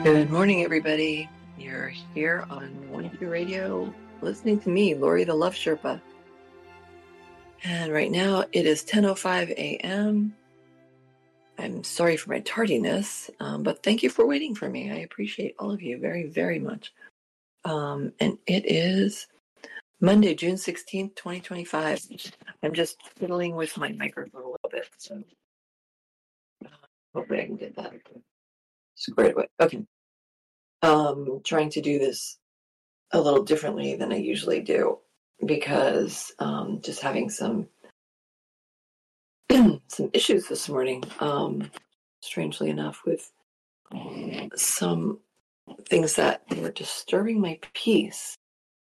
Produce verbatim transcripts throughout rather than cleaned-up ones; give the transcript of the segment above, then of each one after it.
Good morning, everybody. You're here on One Two Radio, listening to me, Lori the Love Sherpa. And right now it is ten oh five a.m. I'm sorry for my tardiness, um, but thank you for waiting for me. I appreciate all of you very, very much. Um, and it is Monday, June sixteenth, twenty twenty-five. I'm just fiddling with my microphone a little bit, so uh, hopefully I can get that squared away. Okay. Um, trying to do this a little differently than I usually do because um, just having some some issues this morning, um, strangely enough, with some things that were disturbing my peace.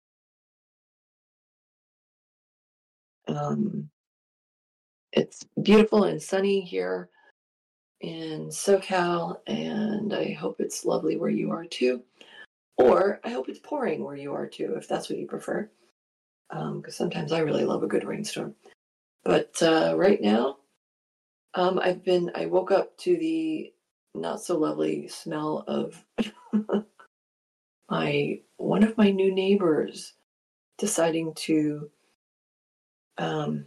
Um, it's beautiful and sunny here in SoCal, and I hope it's lovely where you are too. Or I hope it's pouring where you are too, if that's what you prefer. Because um, sometimes I really love a good rainstorm. But uh, right now, um, I've been, I woke up to the not so lovely smell of my, one of my new neighbors deciding to um,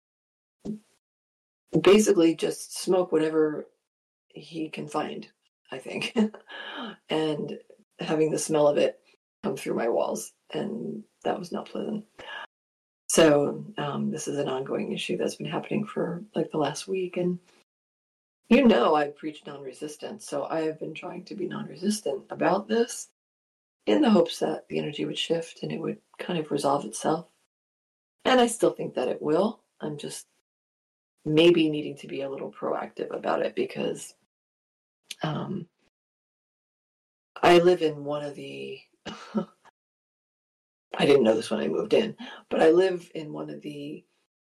basically just smoke whatever he can find, I think, and having the smell of it come through my walls. And that was not pleasant. So um, this is an ongoing issue that's been happening for like the last week. And you know, I preach non-resistance, so I have been trying to be non-resistant about this in the hopes that the energy would shift and it would kind of resolve itself. And I still think that it will. I'm just maybe needing to be a little proactive about it because um, I live in one of the, I didn't know this when I moved in, but I live in one of the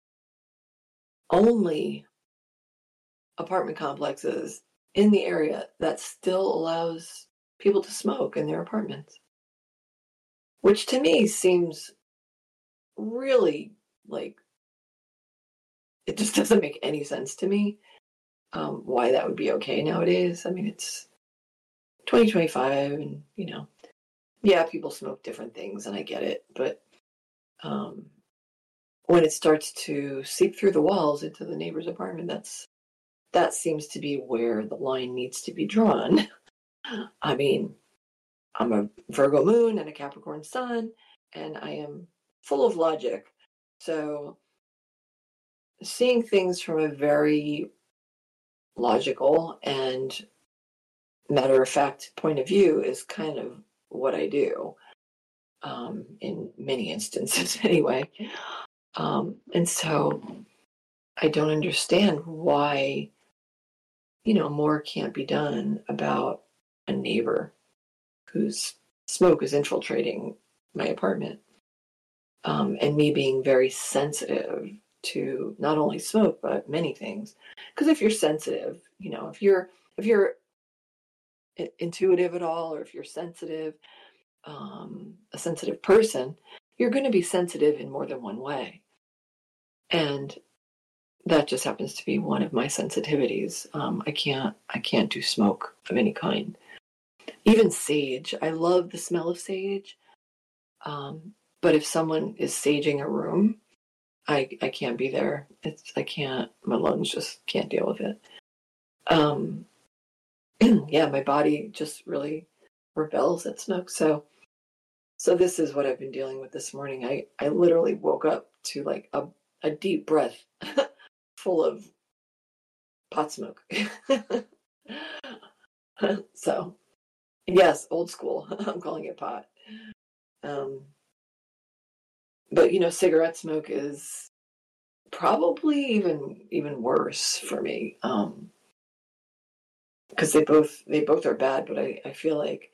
only apartment complexes in the area that still allows people to smoke in their apartments, which to me seems really like it just doesn't make any sense to me um, why that would be okay nowadays. I mean, it's twenty twenty-five and, you know, yeah, people smoke different things and I get it. But um, when it starts to seep through the walls into the neighbor's apartment, that's that seems to be where the line needs to be drawn. I mean, I'm a Virgo moon and a Capricorn sun, and I am full of logic. So seeing things from a very logical and matter of fact point of view is kind of what I do um, in many instances anyway. Um, and so I don't understand why, you know, more can't be done about a neighbor whose smoke is infiltrating my apartment. Um, and me being very sensitive to not only smoke, but many things. Because if you're sensitive, you know, if you're, if you're intuitive at all, or if you're sensitive, um, a sensitive person, you're going to be sensitive in more than one way. And that just happens to be one of my sensitivities. Um, I can't, I can't do smoke of any kind. Even sage. I love the smell of sage. Um, but if someone is saging a room, I, I can't be there. It's, I can't, my lungs just can't deal with it. Um, yeah, my body just really rebels at smoke. So, so this is what I've been dealing with this morning. I, I literally woke up to like a, a deep breath full of pot smoke. So, yes, old school. I'm calling it pot. Um, but you know, cigarette smoke is probably even even worse for me. Um, because they both they both are bad, but I, I feel like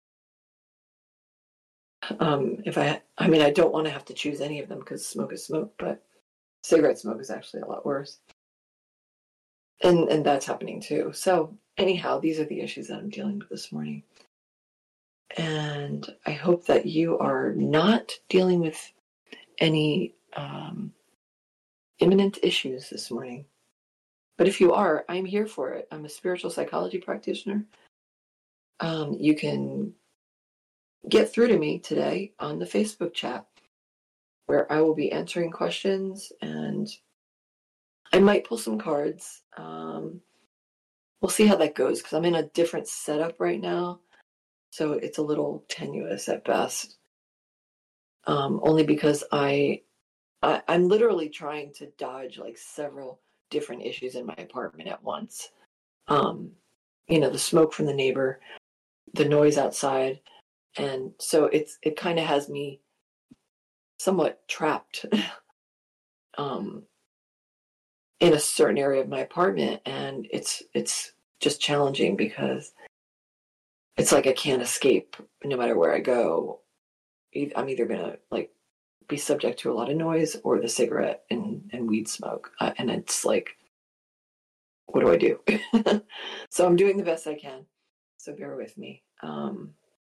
um, if I I mean I don't want to have to choose any of them because smoke is smoke, but cigarette smoke is actually a lot worse, and and that's happening too. So anyhow, these are the issues that I'm dealing with this morning, and I hope that you are not dealing with any um, imminent issues this morning. But if you are, I'm here for it. I'm a spiritual psychology practitioner. um, you can get through to me today on the Facebook chat, where I will be answering questions, and I might pull some cards. Um, we'll see how that goes, because I'm in a different setup right now, so it's a little tenuous at best. Um, only because I, I I'm literally trying to dodge like several different issues in my apartment at once. Um, you know, the smoke from the neighbor, the noise outside, and so it's it kind of has me somewhat trapped um, in a certain area of my apartment, and it's it's just challenging because it's like I can't escape no matter where I go. I'm either gonna like be subject to a lot of noise or the cigarette and, and weed smoke, uh, and it's like, what do I do? So I'm doing the best I can. So bear with me. Um,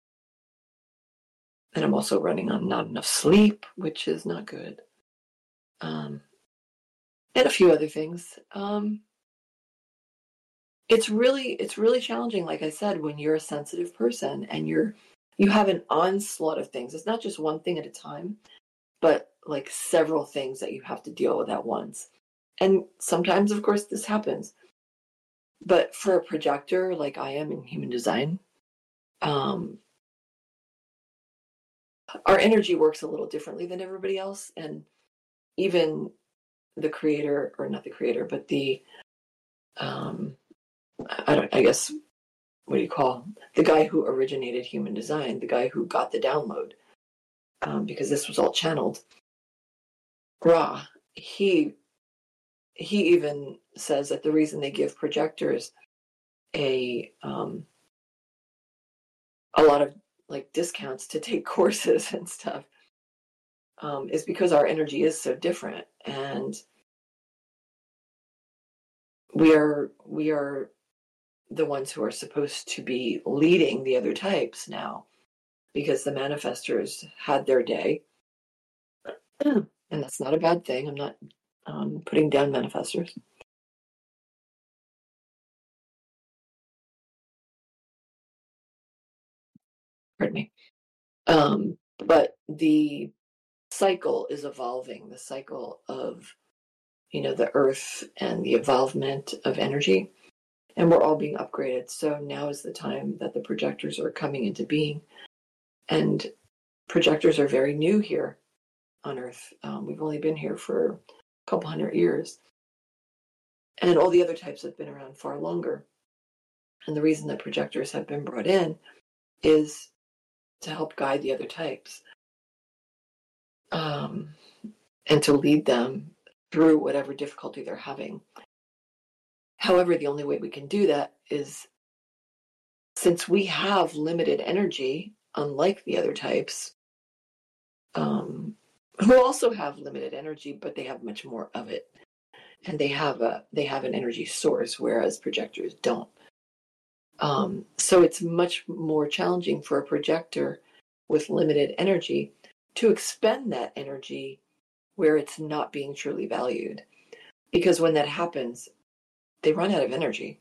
and I'm also running on not enough sleep, which is not good. Um, and a few other things. Um, it's really it's really challenging, like I said, when you're a sensitive person and you're you have an onslaught of things. It's not just one thing at a time, but like several things that you have to deal with at once. And sometimes, of course, this happens. But for a projector like I am in human design, um, our energy works a little differently than everybody else. And even the creator, or not the creator, but the, um, I don't, I guess, what do you call the guy who originated human design, the guy who got the download, um, because this was all channeled. Ra, he he even says that the reason they give projectors a um, a lot of like discounts to take courses and stuff um, is because our energy is so different, and we are we are the ones who are supposed to be leading the other types now, because the manifestors had their day, and that's not a bad thing. I'm not um, putting down manifestors. Pardon me. Um, but the cycle is evolving. The cycle of you know the earth and the evolvement of energy, and we're all being upgraded. So now is the time that the projectors are coming into being, and projectors are very new here on Earth. Um, we've only been here for a couple hundred years, and all the other types have been around far longer. And the reason that projectors have been brought in is to help guide the other types, um, and to lead them through whatever difficulty they're having. However, the only way we can do that is, since we have limited energy, unlike the other types, um, who also have limited energy, but they have much more of it, and they have a they have an energy source, whereas projectors don't. Um, so it's much more challenging for a projector with limited energy to expend that energy where it's not being truly valued, because when that happens, they run out of energy.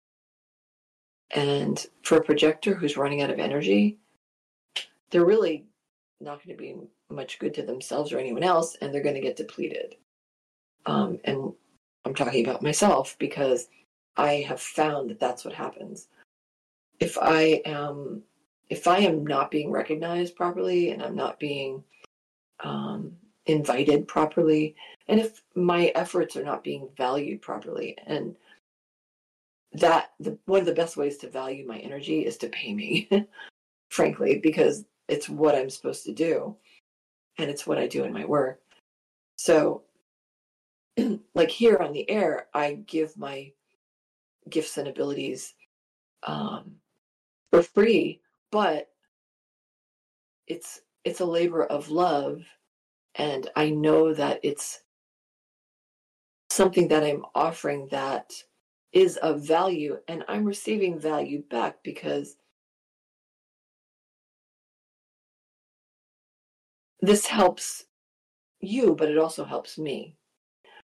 And for a projector who's running out of energy, they're really not going to be much good to themselves or anyone else, and they're going to get depleted. Um, and I'm talking about myself, because I have found that that's what happens. If I am, if I am not being recognized properly, and I'm not being um, invited properly, and if my efforts are not being valued properly, and that the one of the best ways to value my energy is to pay me, frankly, because it's what I'm supposed to do, and it's what I do in my work. So, like here on the air, I give my gifts and abilities um, for free, but it's it's a labor of love, and I know that it's something that I'm offering that is of value, and I'm receiving value back, because this helps you, but it also helps me.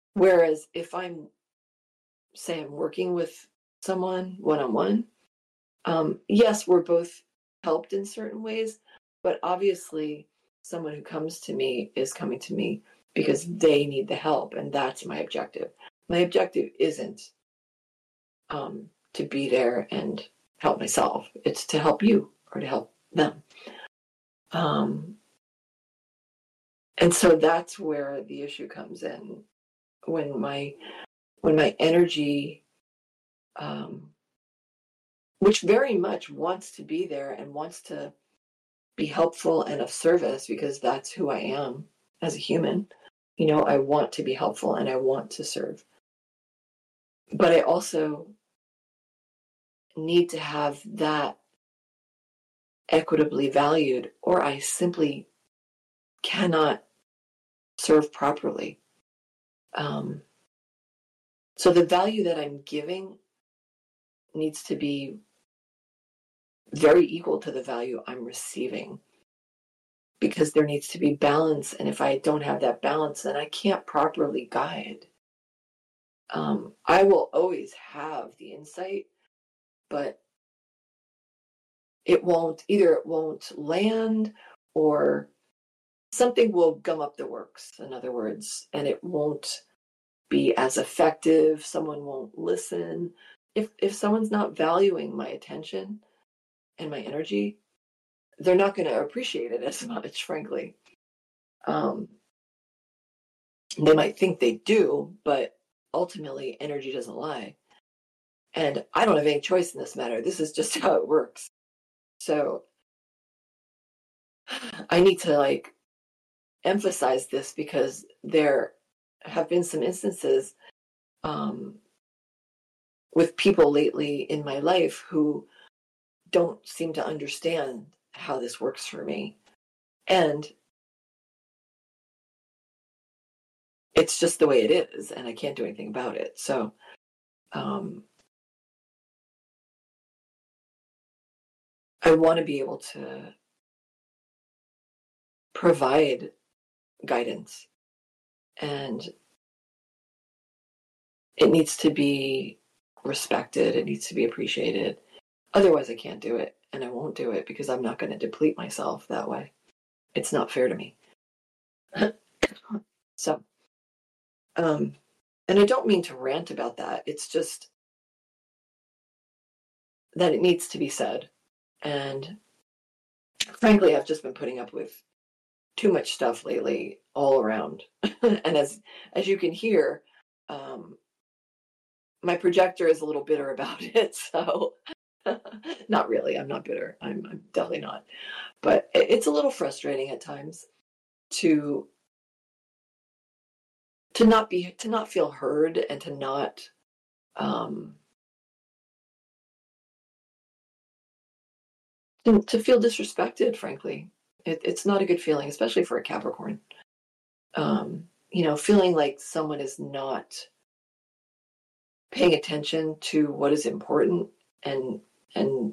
Whereas if I'm, say I'm working with someone one-on-one, Um, yes, we're both helped in certain ways, but obviously someone who comes to me is coming to me because they need the help, and that's my objective. My objective isn't um, to be there and help myself. It's to help you or to help them. Um, and so that's where the issue comes in when my when my energy, um, which very much wants to be there and wants to be helpful and of service because that's who I am as a human. You know, I want to be helpful and I want to serve. But I also need to have that equitably valued, or I simply cannot serve properly. Um, so the value that I'm giving needs to be very equal to the value I'm receiving, because there needs to be balance. And if I don't have that balance, then I can't properly guide. Um, I will always have the insight, but it won't, either it won't land or something will gum up the works, in other words, and it won't be as effective. Someone won't listen. If, if someone's not valuing my attention and my energy, they're not going to appreciate it as much, frankly. Um, they might think they do, but ultimately energy doesn't lie. And I don't have any choice in this matter. This is just how it works. So I need to like emphasize this because there have been some instances um, with people lately in my life who don't seem to understand how this works for me. And it's just the way it is, and I can't do anything about it. So um, I want to be able to provide guidance, and it needs to be respected. It needs to be appreciated. Otherwise, I can't do it, and I won't do it because I'm not going to deplete myself that way. It's not fair to me. So, um, and I don't mean to rant about that. It's just that it needs to be said. And frankly, I've just been putting up with too much stuff lately all around. And as as you can hear, um, my projector is a little bitter about it. So not really. I'm not bitter. I'm, I'm definitely not. But it's a little frustrating at times to to not be to not feel heard and to not um, to, to feel disrespected. Frankly, it, it's not a good feeling, especially for a Capricorn. Um, you know, feeling like someone is not paying attention to what is important, and and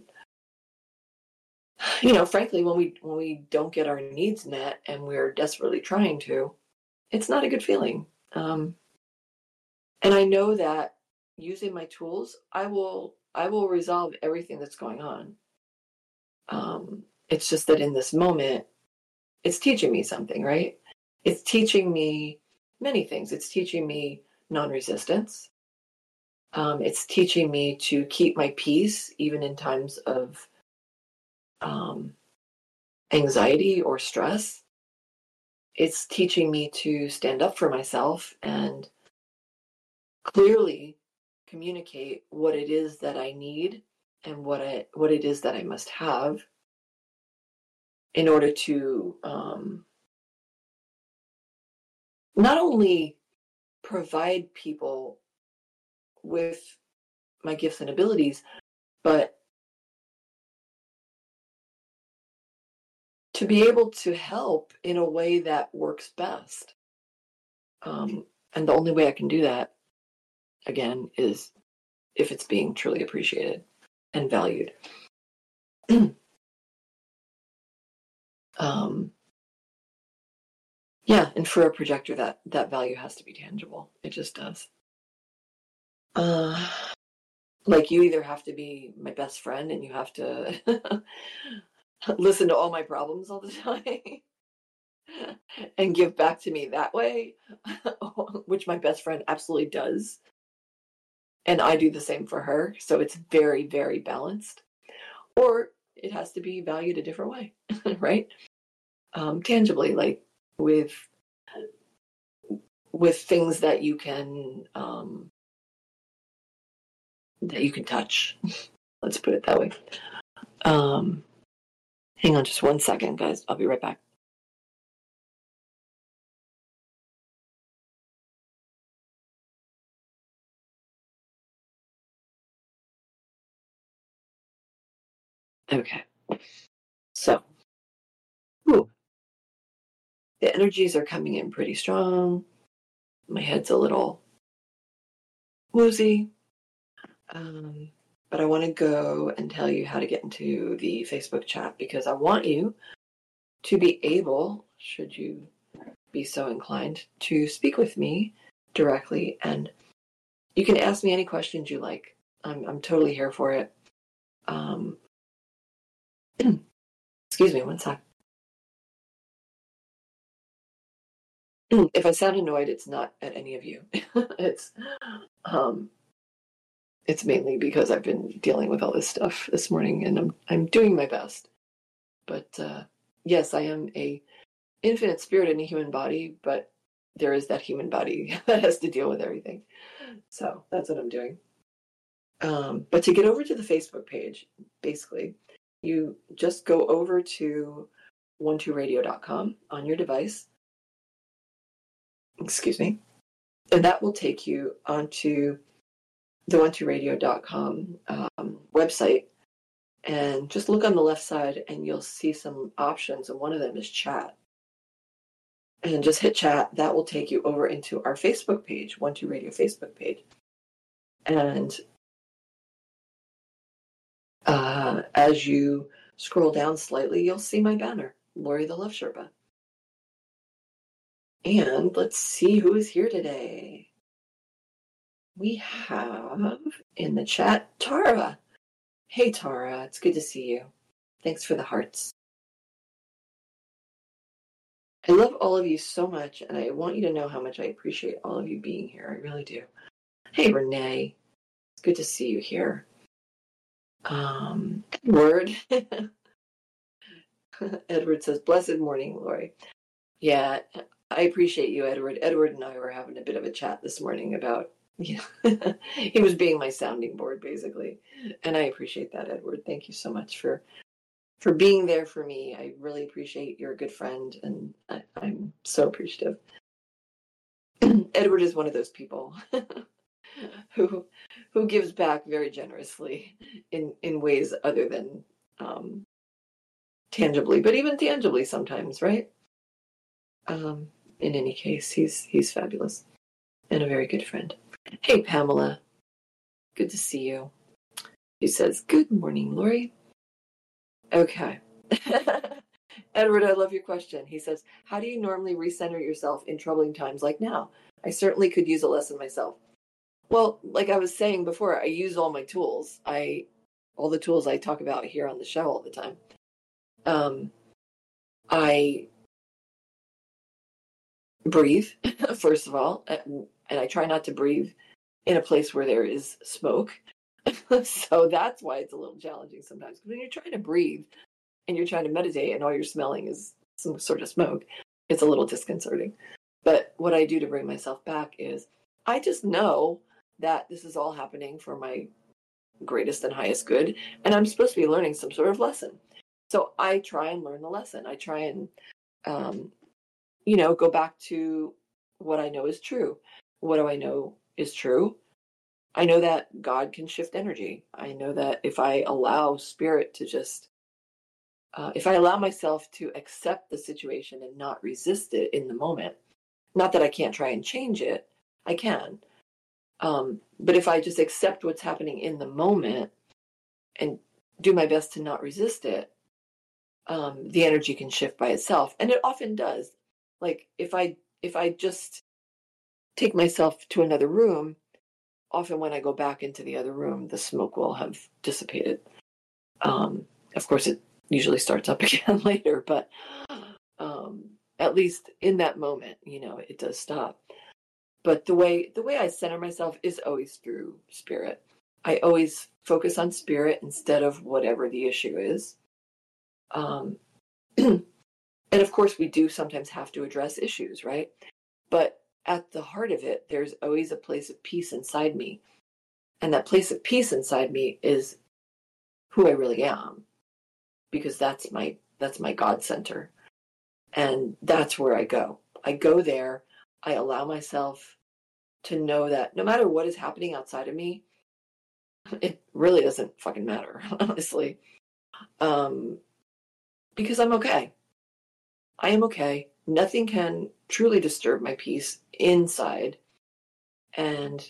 you know, frankly, when we when we don't get our needs met and we're desperately trying to, it's not a good feeling. Um, and I know that using my tools, I will I will resolve everything that's going on. Um, it's just that in this moment, it's teaching me something, right? It's teaching me many things. It's teaching me non-resistance. Um, it's teaching me to keep my peace even in times of um, anxiety or stress. It's teaching me to stand up for myself and clearly communicate what it is that I need and what I what it is that I must have in order to um, not only provide people with my gifts and abilities, but to be able to help in a way that works best. Um, and the only way I can do that, again, is if it's being truly appreciated and valued. um, yeah, and for a projector, that that value has to be tangible. It just does. Uh, Like, you either have to be my best friend and you have to listen to all my problems all the time and give back to me that way, which my best friend absolutely does. And I do the same for her. So it's very, very balanced. Or it has to be valued a different way, right? Um, tangibly, like with with things that you can um, that you can touch. Let's put it that way. Um, hang on just one second, guys. I'll be right back. Okay. So, ooh, the energies are coming in pretty strong. My head's a little woozy. Um, but I want to go and tell you how to get into the Facebook chat because I want you to be able, should you be so inclined, to speak with me directly. And you can ask me any questions you like. I'm, I'm totally here for it. Um, excuse me, one sec. If I sound annoyed, it's not at any of you. it's um, it's mainly because I've been dealing with all this stuff this morning, and I'm I'm doing my best. But uh, yes, I am a infinite spirit in a human body, but there is that human body that has to deal with everything. So that's what I'm doing. Um, but to get over to the Facebook page, basically, you just go over to one two radio dot com on your device. Excuse me. And that will take you onto the one two radio dot com um, website. And just look on the left side and you'll see some options. And one of them is chat. And just hit chat. That will take you over into our Facebook page, one two Radio Facebook page. And uh, as you scroll down slightly, you'll see my banner, Lori the Love Sherpa. And let's see who is here today. We have in the chat, Tara. Hey, Tara, it's good to see you. Thanks for the hearts. I love all of you so much, and I want you to know how much I appreciate all of you being here. I really do. Hey, Renee. It's good to see you here. Um, Edward. Edward says, blessed morning, Lori. Yeah, I appreciate you, Edward. Edward and I were having a bit of a chat this morning about, you know, he was being my sounding board, basically. And I appreciate that, Edward. Thank you so much for for being there for me. I really appreciate you're a good friend, and I, I'm so appreciative. Edward is one of those people who who gives back very generously in, in ways other than um, tangibly, but even tangibly sometimes, right? Um, in any case, he's he's fabulous and a very good friend. Hey, Pamela. Good to see you. He says, good morning, Lori. Okay. Edward, I love your question. He says, how do you normally recenter yourself in troubling times like now? I certainly could use a lesson myself. Well, like I was saying before, I use all my tools. I, all the tools I talk about here on the show all the time. Um, I breathe, first of all, and I try not to breathe in a place where there is smoke. So that's why it's a little challenging sometimes. Because when you're trying to breathe and you're trying to meditate and all you're smelling is some sort of smoke, it's a little disconcerting. But what I do to bring myself back is I just know that this is all happening for my greatest and highest good, and I'm supposed to be learning some sort of lesson. So I try and learn the lesson. I try and, um, you know, go back to what I know is true. What do I know is true? I know that God can shift energy. I know that if I allow spirit to just, uh, if I allow myself to accept the situation and not resist it in the moment, not that I can't try and change it, I can. Um, but if I just accept what's happening in the moment and do my best to not resist it, um, the energy can shift by itself. And it often does. Like if I if I just take myself to another room, often when I go back into the other room, the smoke will have dissipated. Um, of course, it usually starts up again later, but um, at least in that moment, you know, it does stop. But the way the way I center myself is always through spirit. I always focus on spirit instead of whatever the issue is. Um, and of course, we do sometimes have to address issues, right? But at the heart of it, there's always a place of peace inside me. And that place of peace inside me is who I really am, because that's my that's my God center. And that's where I go. I go there. I allow myself to know that no matter what is happening outside of me, it really doesn't fucking matter, honestly. Um, because I'm okay. I am okay. Nothing can truly disturb my peace inside. And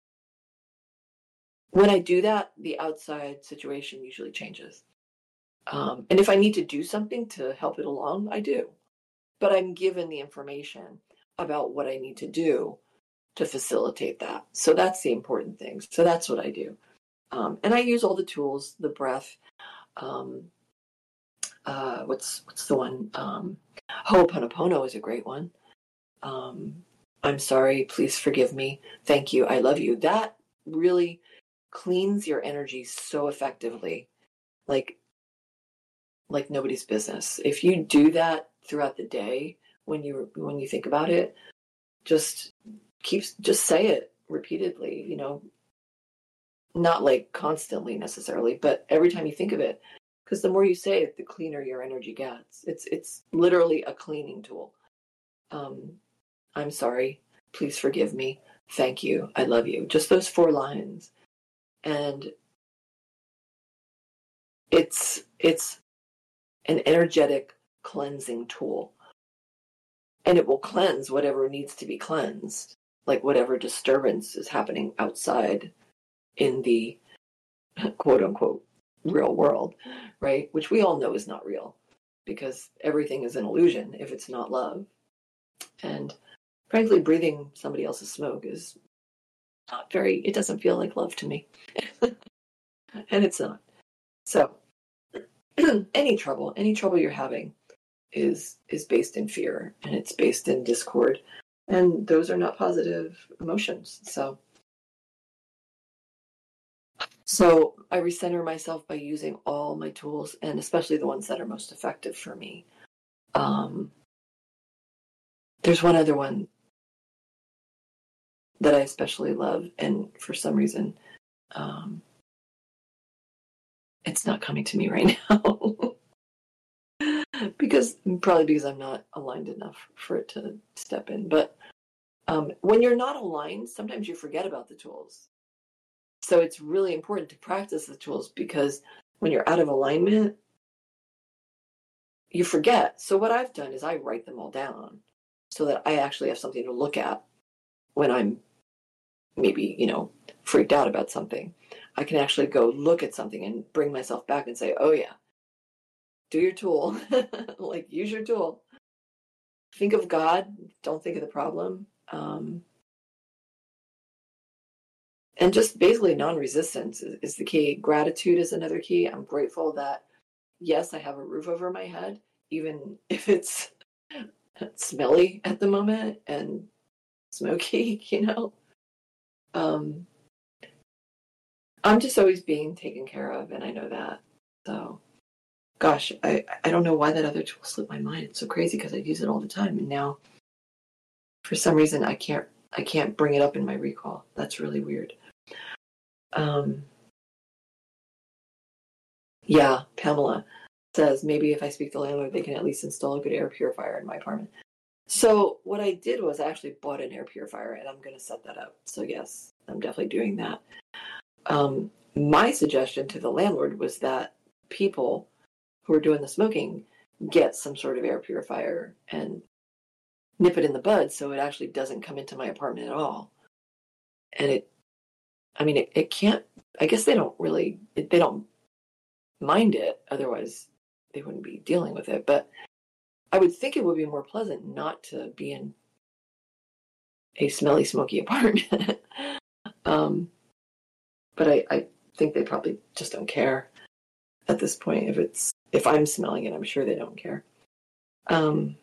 when I do that, the outside situation usually changes. Um, and if I need to do something to help it along, I do. But I'm given the information about what I need to do to facilitate that. So that's the important thing. So that's what I do. Um, and I use all the tools, the breath, um, uh, what's what's the one? Um, Ho'oponopono is a great one. Um, I'm sorry, please forgive me. Thank you, I love you. That really cleans your energy so effectively, like like nobody's business. If you do that throughout the day, when you when you think about it, just keep just say it repeatedly. You know, not like constantly necessarily, but every time you think of it, because the more you say it, the cleaner your energy gets. It's it's literally a cleaning tool. Um, I'm sorry, please forgive me. Thank you, I love you. Just those four lines, and it's it's an energetic cleansing tool, and it will cleanse whatever needs to be cleansed, like whatever disturbance is happening outside in the quote unquote real world, right? Which we all know is not real, because everything is an illusion if it's not love. And frankly, breathing somebody else's smoke is not very, it doesn't feel like love to me. And it's not. So any trouble, any trouble you're having is is based in fear, and it's based in discord. And those are not positive emotions. So So I recenter myself by using all my tools, and especially the ones that are most effective for me. Um, there's one other one that I especially love, and for some reason, um, it's not coming to me right now. because probably because I'm not aligned enough for it to step in. But um, when you're not aligned, sometimes you forget about the tools. So it's really important to practice the tools, because when you're out of alignment, you forget. So what I've done is I write them all down so that I actually have something to look at when I'm maybe, you know, freaked out about something. I can actually go look at something and bring myself back and say, oh yeah, do your tool. Like, use your tool. Think of God. Don't think of the problem. Um, and just basically non-resistance is, is the key. Gratitude is another key. I'm grateful that, yes, I have a roof over my head, even if it's smelly at the moment and smoky, you know. Um, I'm just always being taken care of, and I know that. So, gosh, I, I don't know why that other tool slipped my mind. It's so crazy because I use it all the time, and now, for some reason, I can't I can't bring it up in my recall. That's really weird. Um, yeah, Pamela says maybe if I speak to the landlord, they can at least install a good air purifier in my apartment. So what I did was I actually bought an air purifier, and I'm going to set that up. So yes, I'm definitely doing that. Um, my suggestion to the landlord was that people who are doing the smoking get some sort of air purifier and nip it in the bud so it actually doesn't come into my apartment at all. And it, I mean, it, it can't, I guess they don't really, they don't mind it. Otherwise, they wouldn't be dealing with it. But I would think it would be more pleasant not to be in a smelly, smoky apartment. um, but I, I think they probably just don't care at this point. If it's if I'm smelling it, I'm sure they don't care. Um,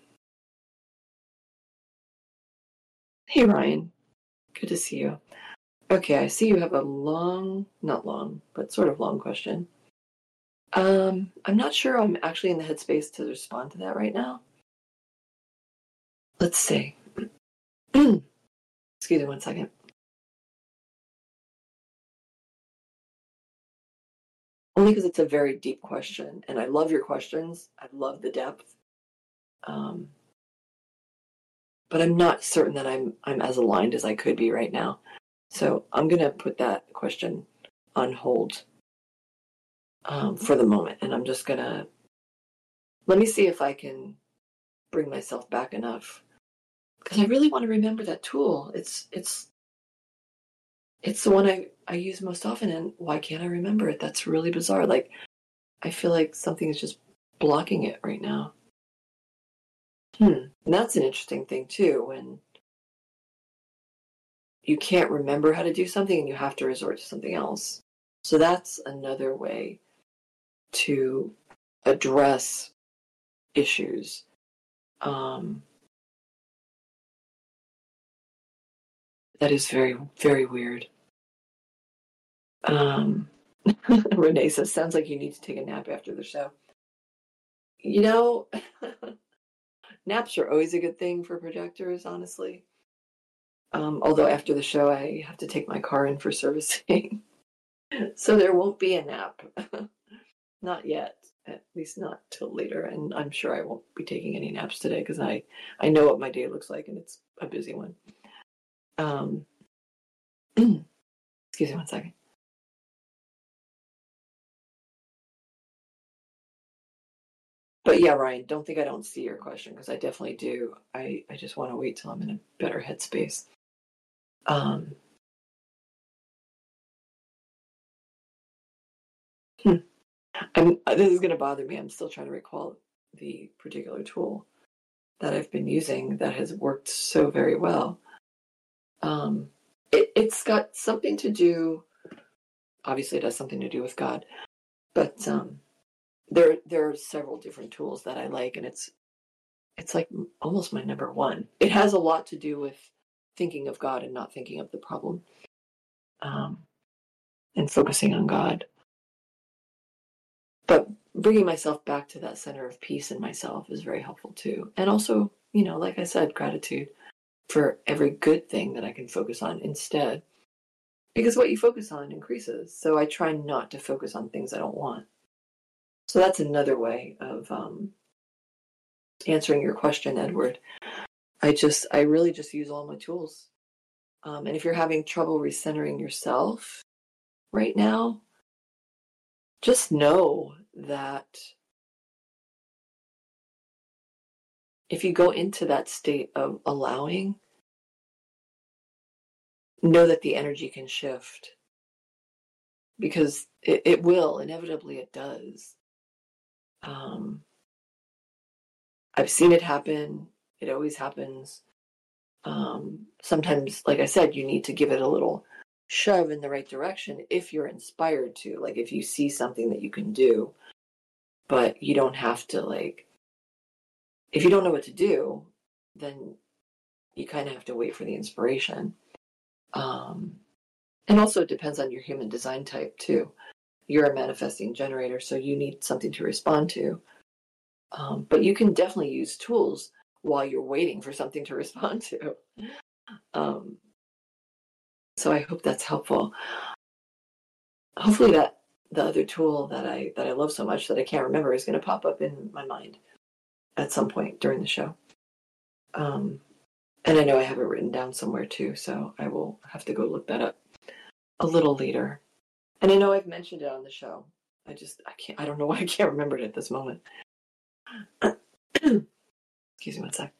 hey Ryan, good to see you. Okay, I see you have a long, not long, but sort of long question. Um, I'm not sure I'm actually in the headspace to respond to that right now. Let's see. Excuse me one second. Only because it's a very deep question, and I love your questions. I love the depth. Um, but I'm not certain that I'm I'm as aligned as I could be right now. So I'm gonna put that question on hold um, for the moment, and I'm just gonna let me see if I can bring myself back enough because I really want to remember that tool. It's it's it's the one I I use most often, and why can't I remember it? That's really bizarre. Like I feel like something is just blocking it right now. Hmm. And that's an interesting thing too, when you can't remember how to do something and you have to resort to something else. So that's another way to address issues. Um, that is very, very weird. Um, Renee says, sounds like you need to take a nap after the show. You know, naps are always a good thing for projectors, honestly. Um, although after the show, I have to take my car in for servicing. So there won't be a nap. Not yet, at least not till later. And I'm sure I won't be taking any naps today because I, I know what my day looks like and it's a busy one. Um, excuse me one second. But yeah, Ryan, don't think I don't see your question because I definitely do. I, I just want to wait till I'm in a better headspace. Um, hmm. I'm, this is going to bother me. I'm still trying to recall the particular tool that I've been using that has worked so very well. Um, it, it's got something to do, obviously it has something to do with God, but um, there there are several different tools that I like, and it's it's like almost my number one. It has a lot to do with thinking of God and not thinking of the problem, um, and focusing on God. But bringing myself back to that center of peace in myself is very helpful too. And also, you know, like I said, gratitude for every good thing that I can focus on instead. Because what you focus on increases. So I try not to focus on things I don't want. So that's another way of um, answering your question, Edward. I just, I really just use all my tools. Um, and if you're having trouble recentering yourself right now, just know that if you go into that state of allowing, know that the energy can shift because it, it will, inevitably it does. Um, I've seen it happen. It always happens. Um, sometimes, like I said, you need to give it a little shove in the right direction if you're inspired to. Like if you see something that you can do, but you don't have to, like, if you don't know what to do, then you kind of have to wait for the inspiration. Um, and also it depends on your human design type too. You're a manifesting generator, so you need something to respond to. Um, but you can definitely use tools while you're waiting for something to respond to. Um, so I hope that's helpful. Hopefully that the other tool that I that I love so much that I can't remember is going to pop up in my mind at some point during the show. Um, and I know I have it written down somewhere too, so I will have to go look that up a little later. And I know I've mentioned it on the show. I just I can't I don't know why I can't remember it at this moment. Excuse me one sec.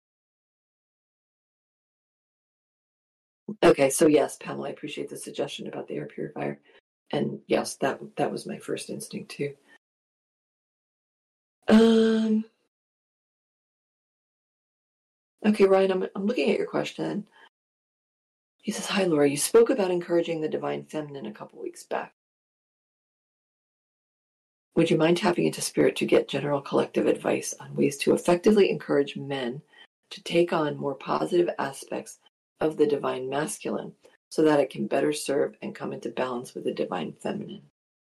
Okay, so yes, Pamela, I appreciate the suggestion about the air purifier. And yes, that that was my first instinct too. Um okay, Ryan, I'm I'm looking at your question. He says, hi, Laura, you spoke about encouraging the divine feminine a couple weeks back. Would you mind tapping into spirit to get general collective advice on ways to effectively encourage men to take on more positive aspects of the divine masculine so that it can better serve and come into balance with the divine feminine?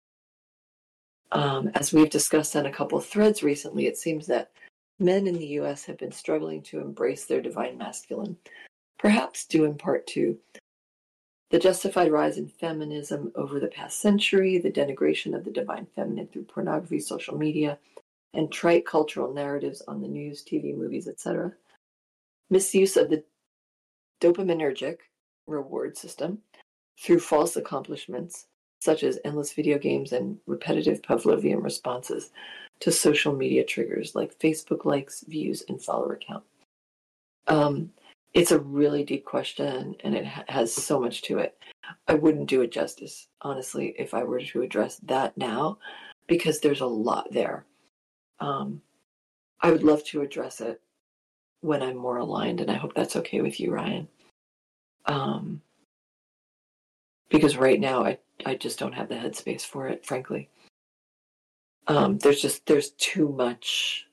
Um, as we've discussed on a couple of threads recently, it seems that men in the U S have been struggling to embrace their divine masculine, perhaps due in part to the justified rise in feminism over the past century, the denigration of the divine feminine through pornography, social media, and trite cultural narratives on the news, T V, movies, et cetera, misuse of the dopaminergic reward system through false accomplishments, such as endless video games and repetitive Pavlovian responses to social media triggers like Facebook likes, views, and follower count. Um, it's a really deep question, and it ha- has so much to it. I wouldn't do it justice, honestly, if I were to address that now, because there's a lot there. Um, I would love to address it when I'm more aligned, and I hope that's okay with you, Ryan. Um, because right now, I, I just don't have the headspace for it, frankly. Um, there's just, there's too much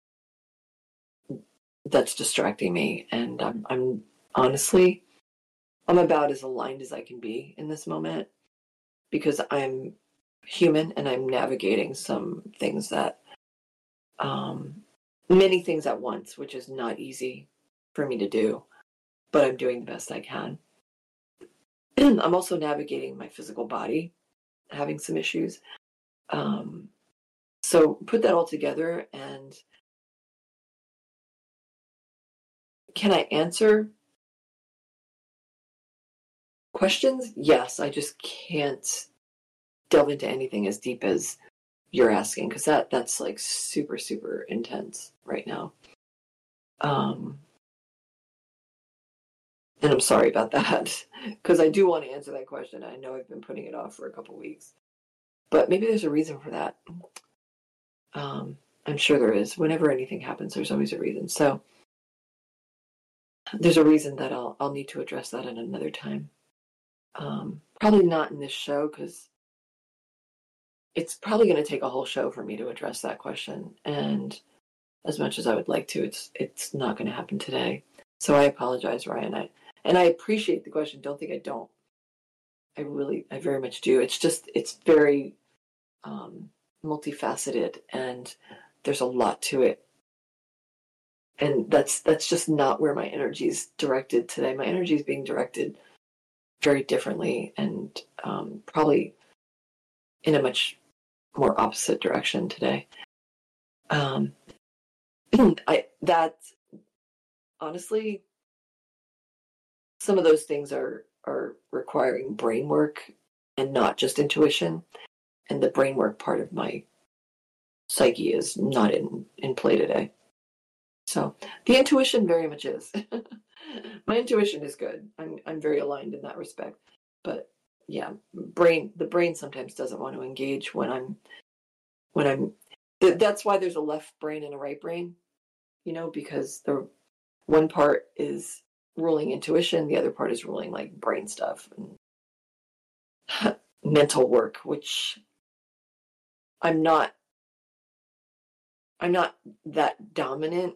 that's distracting me, and I'm, I'm honestly, I'm about as aligned as I can be in this moment because I'm human and I'm navigating some things that, um, many things at once, which is not easy for me to do, but I'm doing the best I can. I'm also navigating my physical body, having some issues. Um, so put that all together, and can I answer questions? Yes, I just can't delve into anything as deep as you're asking, because that that's like super super intense right now. Um, and I'm sorry about that because I do want to answer that question. I know I've been putting it off for a couple weeks, but maybe there's a reason for that. Um, I'm sure there is. Whenever anything happens, there's always a reason. So there's a reason that I'll I'll need to address that at another time. Um, probably not in this show because it's probably going to take a whole show for me to address that question. And as much as I would like to, it's it's not going to happen today. So I apologize, Ryan. I and I appreciate the question. Don't think I don't. I really, I very much do. It's just, it's very um, multifaceted, and there's a lot to it. And that's that's just not where my energy is directed today. My energy is being directed very differently, and um, probably in a much more opposite direction today. Um, I that honestly, some of those things are are requiring brain work and not just intuition. And the brain work part of my psyche is not in in play today. So the intuition very much is. My intuition is good. I'm I'm very aligned in that respect. But yeah, brain the brain sometimes doesn't want to engage when I'm when I'm that's why there's a left brain and a right brain, you know, because the one part is ruling intuition, the other part is ruling like brain stuff and mental work, which I'm not I'm not that dominant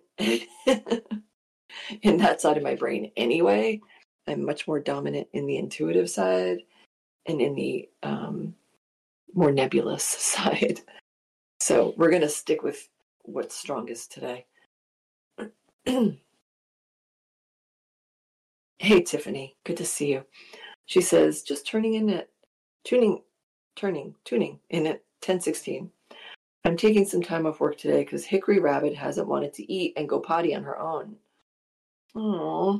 in that side of my brain anyway. I'm much more dominant in the intuitive side and in the um, more nebulous side. So we're going to stick with what's strongest today. Hey, Tiffany, good to see you. She says, just turning in at, tuning, turning, tuning in at ten sixteen. I'm taking some time off work today because Hickory Rabbit hasn't wanted to eat and go potty on her own. Aww.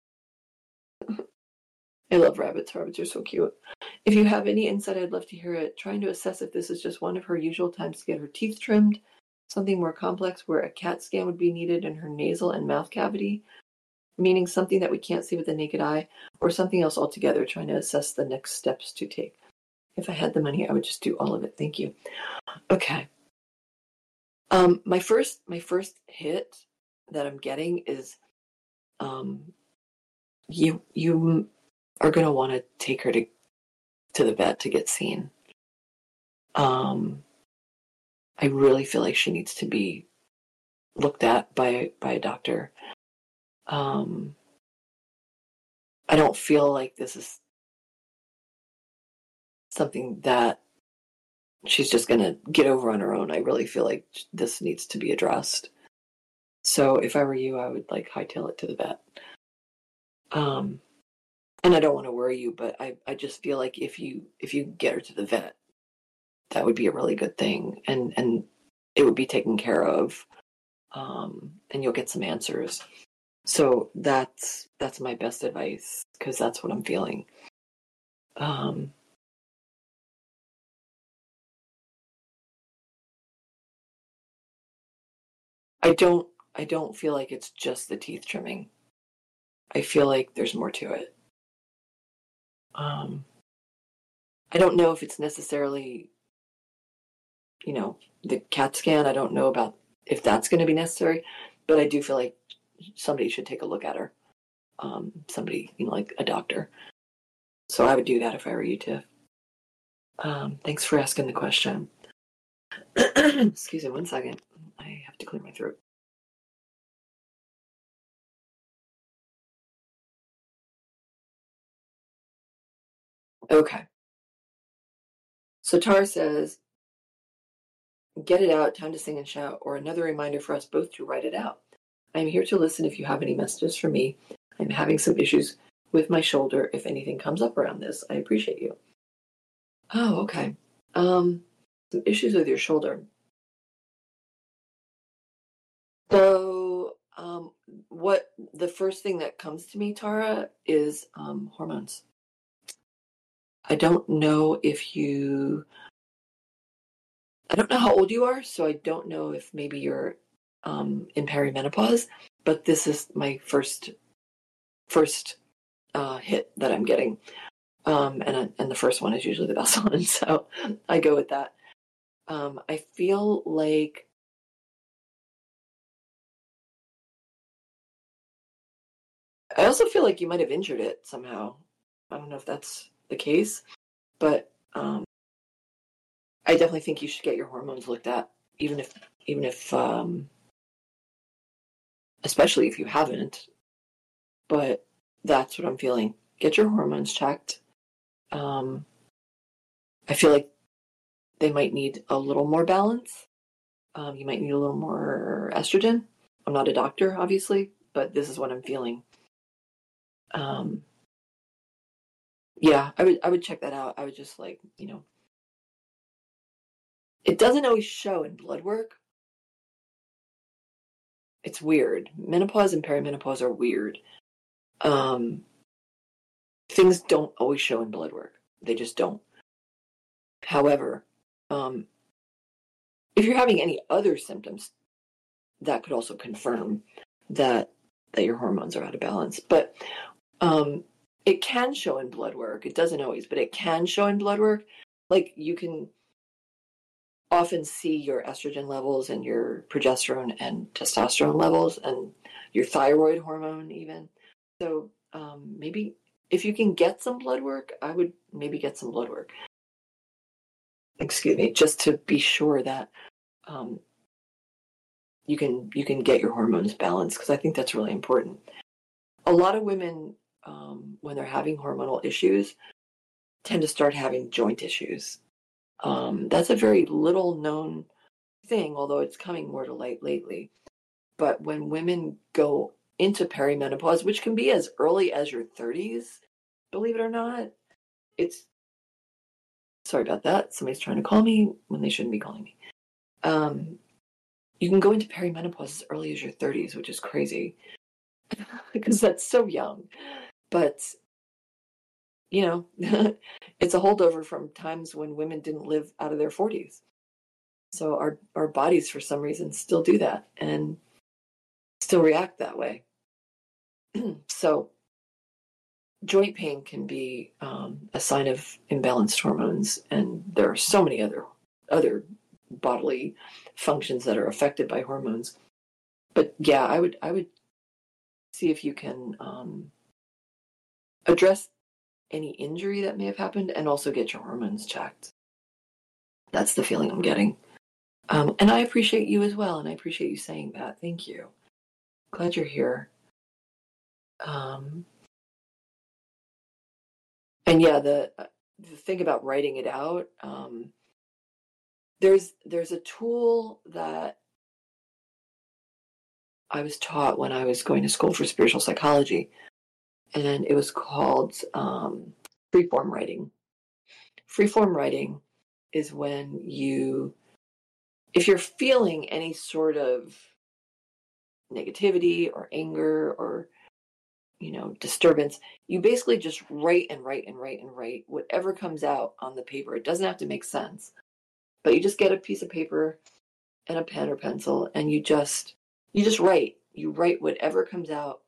I love rabbits. Rabbits are so cute. If you have any insight, I'd love to hear it. Trying to assess if this is just one of her usual times to get her teeth trimmed, something more complex where a CAT scan would be needed in her nasal and mouth cavity, meaning something that we can't see with the naked eye, or something else altogether, trying to assess the next steps to take. If I had the money, I would just do all of it. Thank you. Okay. Um, my first, my first hit that I'm getting is, um, you, you are going to want to take her to, to the vet to get seen. Um, I really feel like she needs to be looked at by, by a doctor. Um, I don't feel like this is something that she's just going to get over on her own. I really feel like this needs to be addressed. So if I were you, I would like hightail it to the vet. Um, and I don't want to worry you, but I, I just feel like if you if you get her to the vet, that would be a really good thing, and and it would be taken care of, um, and you'll get some answers. So that's that's my best advice, because that's what I'm feeling. Um, I don't I don't feel like it's just the teeth trimming. I feel like there's more to it. Um, I don't know if it's necessarily, you know, the CAT scan. I don't know about if that's going to be necessary, but I do feel like somebody should take a look at her. Um, somebody, you know, like a doctor. So I would do that if I were you, Tiff. Um, thanks for asking the question. Excuse me one second. I have to clear my throat. Okay. So Tara says, get it out, time to sing and shout, or another reminder for us both to write it out. I'm here to listen if you have any messages for me. I'm having some issues with my shoulder. If anything comes up around this, I appreciate you. Oh, okay. Um, some issues with your shoulder. So, um, what the first thing that comes to me, Tara, is um, hormones. I don't know if you, I don't know how old you are, so I don't know if maybe you're um, in perimenopause, but this is my first first uh, hit that I'm getting, um, and and the first one is usually the best one, so I go with that. Um, I feel like I also feel like you might have injured it somehow. I don't know if that's the case, but um, I definitely think you should get your hormones looked at, even if even if um, especially if you haven't. But that's what I'm feeling. Get your hormones checked. Um, I feel like they might need a little more balance. Um, you might need a little more estrogen. I'm not a doctor, obviously, but this is what I'm feeling. Um, yeah, I would I would check that out. I would just like, you know, it doesn't always show in blood work. It's weird. Menopause and perimenopause are weird. Um, things don't always show in blood work. They just don't. However, um, if you're having any other symptoms, that could also confirm that that your hormones are out of balance. But um, it can show in blood work. It doesn't always, but it can show in blood work. Like you can often see your estrogen levels and your progesterone and testosterone levels and your thyroid hormone even. So um, maybe if you can get some blood work, I would maybe get some blood work. Excuse me, just to be sure that um, you can you can get your hormones balanced, because I think that's really important. A lot of women, um, when they're having hormonal issues, tend to start having joint issues. Um, that's a very little known thing, although it's coming more to light lately. But when women go into perimenopause, which can be as early as your thirties, believe it or not, it's sorry about that. Somebody's trying to call me when they shouldn't be calling me. Um, you can go into perimenopause as early as your thirties, which is crazy because that's so young. But, you know, it's a holdover from times when women didn't live out of their forties. So our, our bodies, for some reason, still do that and still react that way. So joint pain can be um, a sign of imbalanced hormones, and there are so many other other bodily functions that are affected by hormones. But yeah, I would I would see if you can um, address any injury that may have happened, and also get your hormones checked. That's the feeling I'm getting. Um, and I appreciate you as well, and I appreciate you saying that. Thank you. Glad you're here. Um, and yeah, the, the thing about writing it out, um, there's there's a tool that I was taught when I was going to school for spiritual psychology, and it was called um, freeform writing. Freeform writing is when you, if you're feeling any sort of negativity or anger or, you know, disturbance, you basically just write and write and write and write whatever comes out on the paper. It doesn't have to make sense, but you just get a piece of paper and a pen or pencil, and you just you just write. You write whatever comes out.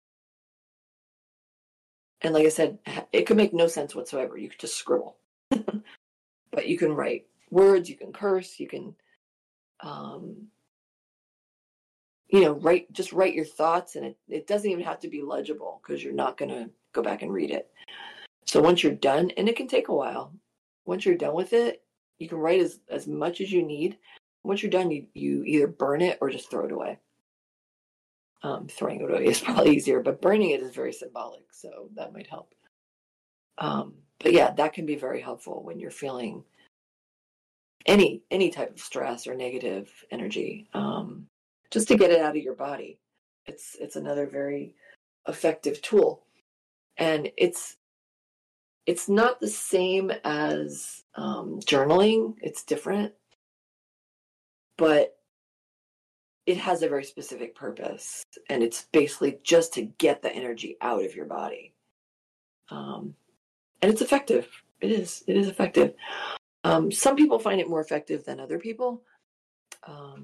And like I said, it could make no sense whatsoever. You could just scribble. But you can write words, you can curse, you can um, you know, write, just write your thoughts, and it, it doesn't even have to be legible because you're not going to go back and read it. So once you're done, and it can take a while, once you're done with it, you can write as, as much as you need. Once you're done, you, you either burn it or just throw it away. Um, throwing it away is probably easier, but burning it is very symbolic, so that might help. Um, but yeah, that can be very helpful when you're feeling any any type of stress or negative energy. Um, just to get it out of your body. It's it's another very effective tool. And it's it's not the same as um, journaling. It's different. But it has a very specific purpose. And it's basically just to get the energy out of your body. Um, and it's effective. It is. It is effective. Um, some people find it more effective than other people. Um,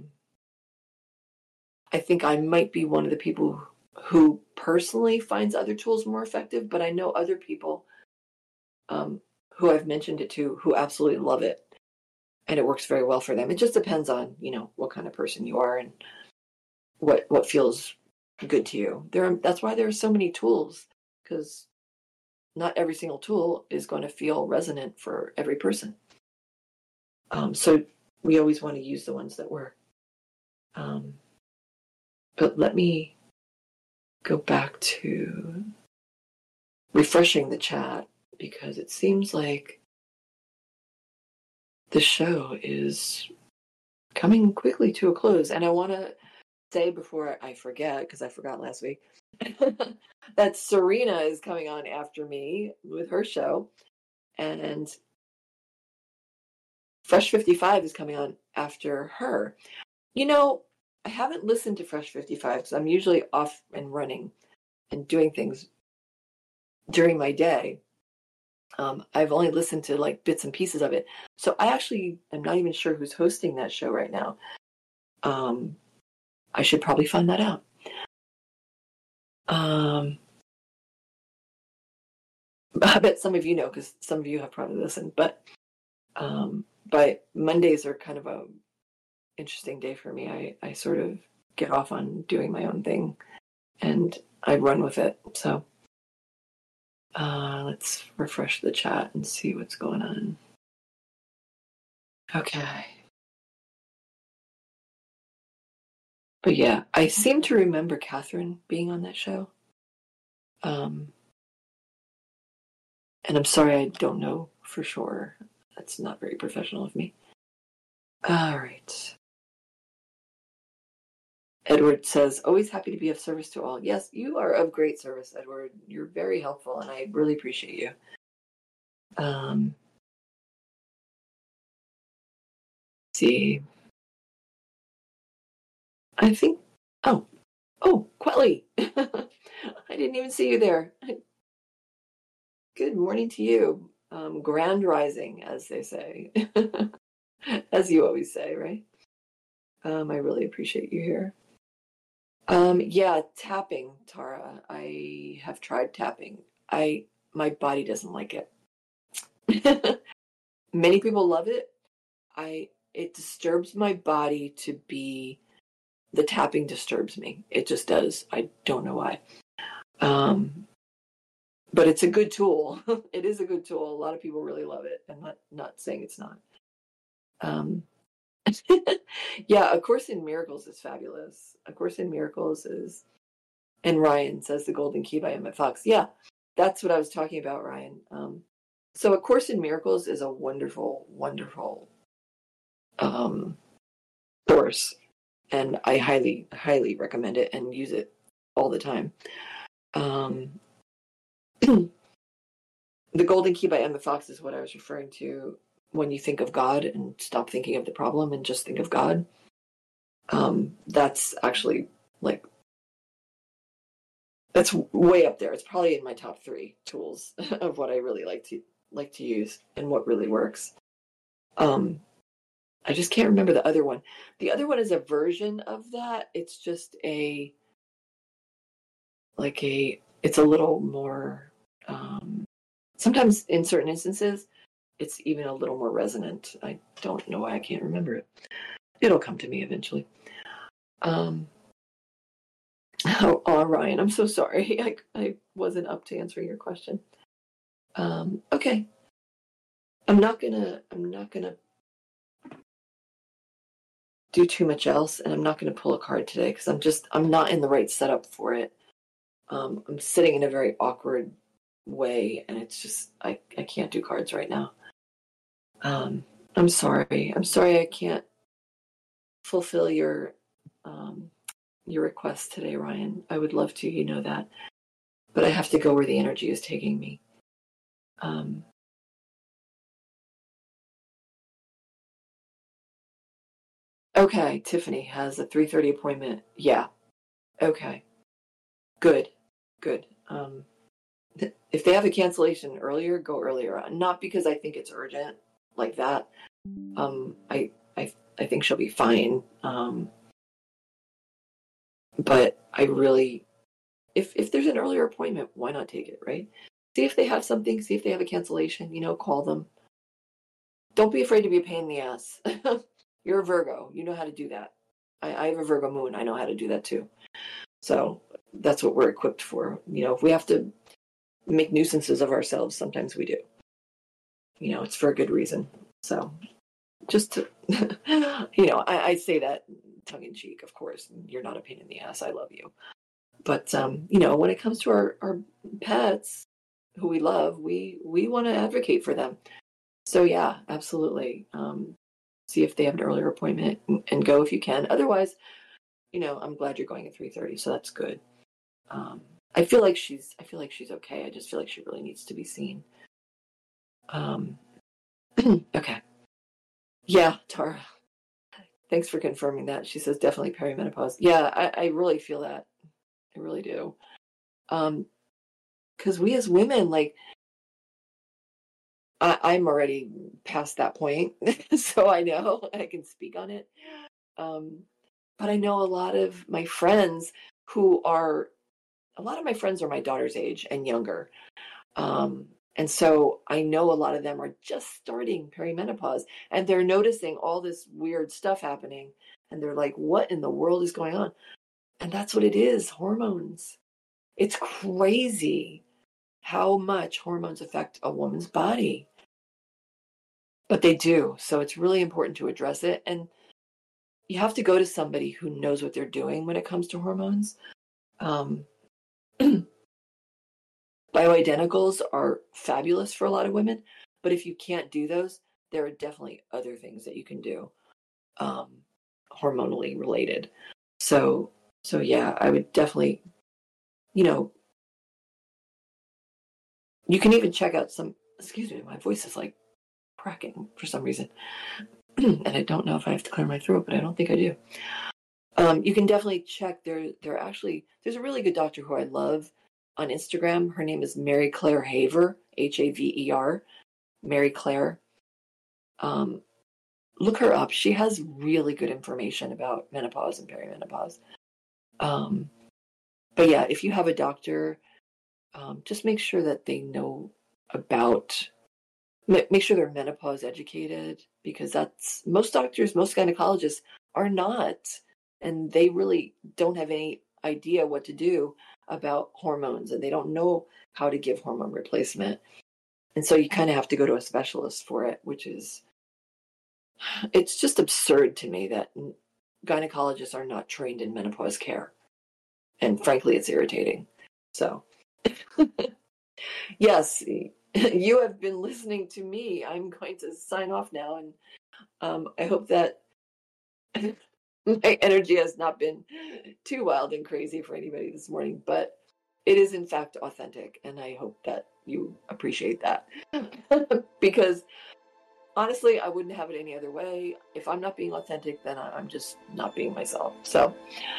I think I might be one of the people who personally finds other tools more effective, but I know other people um, who I've mentioned it to who absolutely love it, and it works very well for them. It just depends on, you know, what kind of person you are and what what feels good to you. There, are, that's why there are so many tools, because not every single tool is going to feel resonant for every person. Um, so we always want to use the ones that work. Um, but let me go back to refreshing the chat, because it seems like the show is coming quickly to a close. And I want to say before I forget, because I forgot last week, that Serena is coming on after me with her show. And Fresh fifty-five is coming on after her. You know, I haven't listened to Fresh fifty-five because I'm usually off and running and doing things during my day. Um, I've only listened to like bits and pieces of it. So I actually am not even sure who's hosting that show right now. Um, I should probably find that out. Um, I bet some of you know, because some of you have probably listened, but um, but Mondays are kind of a interesting day for me. I, I sort of get off on doing my own thing and I run with it. So uh, let's refresh the chat and see what's going on. Okay. But yeah, I seem to remember Catherine being on that show. Um, and I'm sorry, I don't know for sure. That's not very professional of me. All right. Edward says, always happy to be of service to all. Yes, you are of great service, Edward. You're very helpful, and I really appreciate you. Um, let's see. I think, oh, oh, Quelly. I didn't even see you there. Good morning to you. Um, grand rising, as they say. As you always say, right? Um, I really appreciate you here. Um, yeah, tapping, Tara. I have tried tapping. I my body doesn't like it. Many people love it. I it disturbs my body to be the tapping disturbs me. It just does. I don't know why. Um, but it's a good tool. It is a good tool. A lot of people really love it. I'm not, not saying it's not. Um, yeah, A Course in Miracles is fabulous. A Course in Miracles is, and Ryan says The Golden Key by Emmett Fox. Yeah, that's what I was talking about, Ryan. Um, so A Course in Miracles is a wonderful, wonderful um, course, and I highly, highly recommend it and use it all the time. Um, The Golden Key by Emmett Fox is what I was referring to when you think of God and stop thinking of the problem and just think of God. Um, that's actually like, that's way up there. It's probably in my top three tools of what I really like to like to use and what really works. Um, I just can't remember the other one. The other one is a version of that. It's just a, like a, it's a little more, um, sometimes in certain instances, it's even a little more resonant. I don't know why I can't remember it. It'll come to me eventually. Um, oh, oh, Ryan, I'm so sorry. I, I wasn't up to answering your question. Um, okay. I'm not gonna, I'm not gonna do too much else, and I'm not gonna pull a card today because I'm just, I'm not in the right setup for it. Um, I'm sitting in a very awkward way, and it's just, I, I can't do cards right now. Um, I'm sorry. I'm sorry I can't fulfill your, um, your request today, Ryan. I would love to, you know that. But I have to go where the energy is taking me. Um, okay, Tiffany has a three thirty appointment. Yeah. Okay. Good. Good. Um, th- if they have a cancellation earlier, go earlier. Not because I think it's urgent like that. Um, I I I think she'll be fine. Um, but I really, if if there's an earlier appointment, why not take it, right? See if they have something. See if they have a cancellation. You know, call them. Don't be afraid to be a pain in the ass. You're a Virgo. You know how to do that. I, I have a Virgo moon. I know how to do that too. So that's what we're equipped for. You know, if we have to make nuisances of ourselves, sometimes we do. You know, it's for a good reason. So just to, you know, I, I say that tongue in cheek, of course. You're not a pain in the ass. I love you. But, um, you know, when it comes to our, our pets who we love, we, we want to advocate for them. So, yeah, absolutely. Um, see if they have an earlier appointment and, and go if you can. Otherwise, you know, I'm glad you're going at three thirty, so that's good. Um, I feel like she's, I feel like she's okay. I just feel like she really needs to be seen. Um, okay. Yeah, Tara. Thanks for confirming that. She says definitely perimenopause. Yeah, I, I really feel that. I really do. Um, because we as women, like, I, I'm already past that point, so I know I can speak on it. Um, but I know a lot of my friends who are, a lot of my friends are my daughter's age and younger. Um, and so I know a lot of them are just starting perimenopause and they're noticing all this weird stuff happening. And they're like, what in the world is going on? And that's what it is, hormones. It's crazy how much hormones affect a woman's body. But they do. So it's really important to address it. And you have to go to somebody who knows what they're doing when it comes to hormones. Um, Bioidenticals are fabulous for a lot of women, but if you can't do those, there are definitely other things that you can do, um, hormonally related. So, so yeah, I would definitely, you know, you can even check out some. Excuse me, my voice is like cracking for some reason, and I don't know if I have to clear my throat, but I don't think I do. Um, you can definitely check. There, there actually, there's a really good doctor who I love on Instagram. Her name is Mary Claire Haver, H A V E R, Mary Claire. Um, look her up. She has really good information about menopause and perimenopause. Um, but yeah, if you have a doctor, um, just make sure that they know about, make sure they're menopause educated, because that's, most doctors, most gynecologists are not, and they really don't have any idea what to do about hormones and they don't know how to give hormone replacement. And so you kind of have to go to a specialist for it, which is, it's just absurd to me that gynecologists are not trained in menopause care. And frankly, it's irritating. So, yes, you have been listening to me. I'm going to sign off now. And um, I hope that my energy has not been too wild and crazy for anybody this morning, but it is in fact authentic. And I hope that you appreciate that. Because honestly, I wouldn't have it any other way. If I'm not being authentic, then I'm just not being myself. So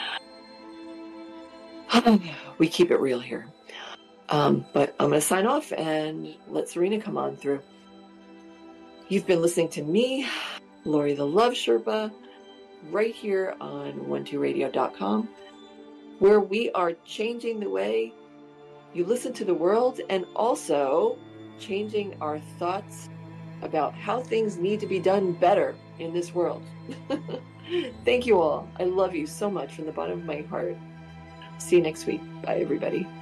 we keep it real here. Um, but I'm going to sign off and let Serena come on through. You've been listening to me, Lori the Love Sherpa, right here on one two radio dot com, where we are changing the way you listen to the world and also changing our thoughts about how things need to be done better in this world. Thank you all. I love you so much from the bottom of my heart. See you next week. Bye, everybody.